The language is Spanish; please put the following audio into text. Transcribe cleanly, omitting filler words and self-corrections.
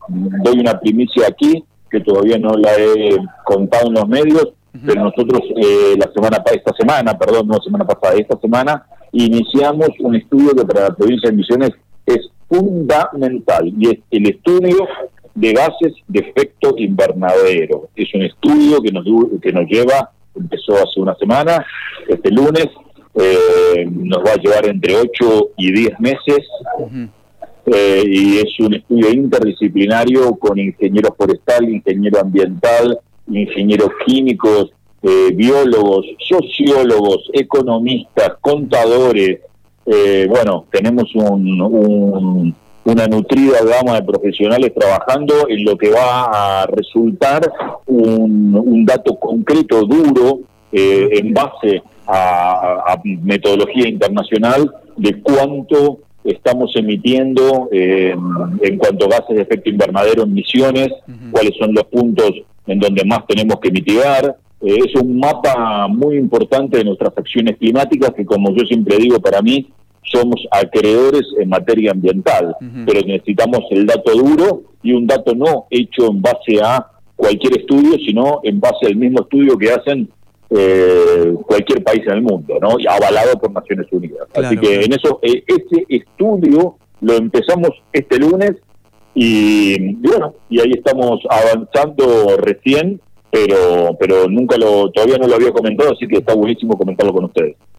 doy una primicia aquí, que todavía no la he contado en los medios, pero nosotros esta semana iniciamos un estudio que para la provincia de Misiones es fundamental, y es el estudio de gases de efecto invernadero. Es un estudio que nos lleva, empezó hace una semana, este lunes, nos va a llevar entre 8 y 10 meses, y es un estudio interdisciplinario con ingenieros forestales, ingeniero ambiental, ingenieros químicos, biólogos, sociólogos, economistas, contadores. Tenemos una nutrida gama de profesionales trabajando en lo que va a resultar un dato concreto, duro, en base a metodología internacional, de cuánto estamos emitiendo en cuanto a gases de efecto invernadero en Misiones, cuáles son los puntos en donde más tenemos que mitigar. Es un mapa muy importante de nuestras acciones climáticas que, como yo siempre digo, para mí somos acreedores en materia ambiental, pero necesitamos el dato duro, y un dato no hecho en base a cualquier estudio, sino en base al mismo estudio que hacen cualquier país en el mundo, ¿no? Y avalado por Naciones Unidas. Claro, así que en eso, ese estudio lo empezamos este lunes, y ahí estamos avanzando recién, pero todavía no lo había comentado, así que está buenísimo comentarlo con ustedes.